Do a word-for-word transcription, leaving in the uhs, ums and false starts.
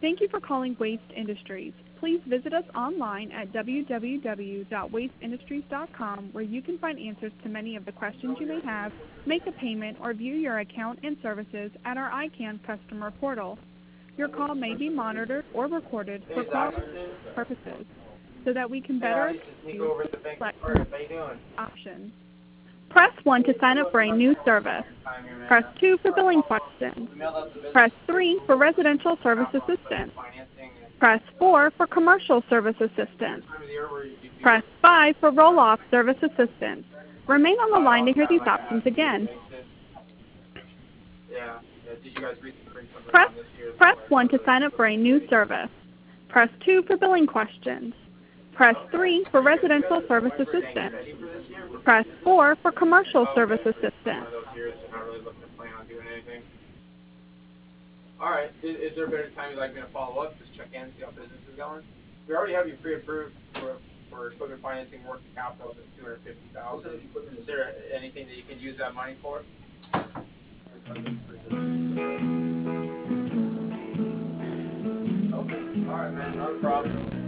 Thank you for calling Waste Industries. Please visit us online at w w w dot waste industries dot com where you can find answers to many of the questions you may have, make a payment, or view your account and services at our I CANN customer portal. Your call may be monitored or recorded for quality purposes so that we can better use options. Press one to sign up for a new service. Press two for billing questions. Press three for residential service assistance. Press four for commercial service assistance. Press five for roll-off service assistance. Remain on the line to hear these options again. Press, press one to sign up for a new service. Press two for billing questions. Press three for residential service assistance. Press four for commercial service assistance. All right. Is, is there a better time you'd like me to follow up? Just check in, see how business is going. We already have you pre-approved for, for equipment financing working capital of two hundred fifty thousand dollars. Is there anything that you can use that money for? Okay. All right, man. Not a problem.